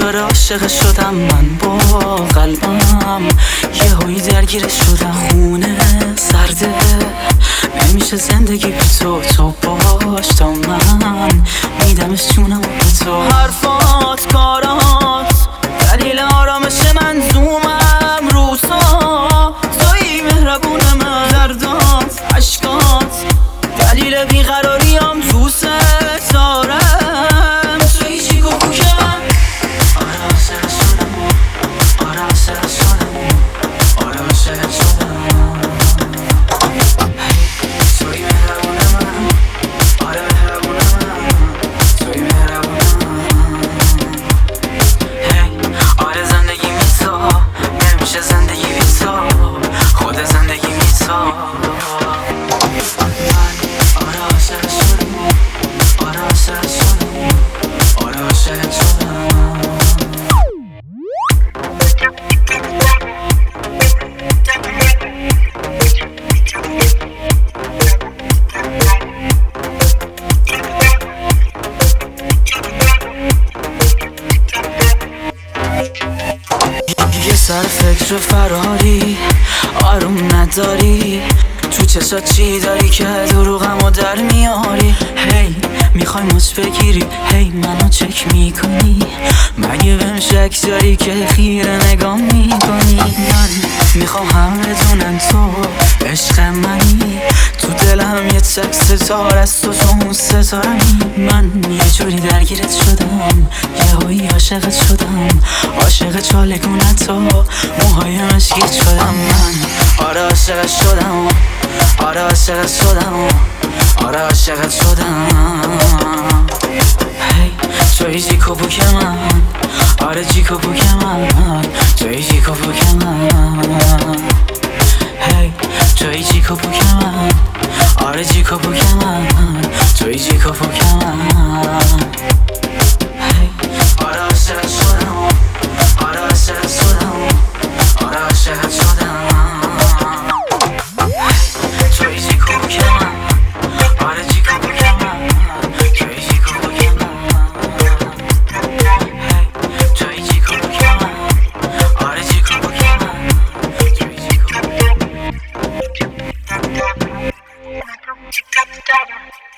دوباره عاشق شدم من با قلبم، یه هایی درگیر شدم. خونه سرده نمیشه زندگی بی تو، تو باش تا من میدمش جونم به تو. حرفات کارات دلیل آرامش من، زومم روزها توی مهربون من. دردات عشقات دلیل بیقراریام، دوست دارم توی چی گفت که من. آره عاشق شدم، آره عاشق شدم، آره عاشق شدم. توی مهربون من، آره مهربون من، توی مهربون من. آره زندگی بی تو نمیشه، زندگی بی تو خود زندگی بی تو. آره عاشق شدم، آره عاشق شدم، آره عاشق شدم. یه سر فکر فراری آروم نداری، تو چشات چی داری که دروغمو در میاری؟ هی میخوای مچ بگیری، هی منو چک میکنی، مگه بهم شک داری که خیره نگاه میکنی؟ من میخوام هم بدونن تو عشق منی، تو دلم یه تک ستاره است و تو اون ستارمی. من یه جوری درگیرت شدم، یه هایی عاشقت شدم، عاشق چالگونت و موهای مشکیت شدم. من آره عاشقت شدم، آره عاشقت شدم، آره عاشقت شدم. هی توی جیکو بوک من، آره جیکو بوک من، توی جیکو بوک من. هی توی جیکو بوک من، آره جیکو بوک من، توی جیکو بوک من. هی آره عاشقت شدم، آره عاشقت شدم، آره عاشقت شدم. Got the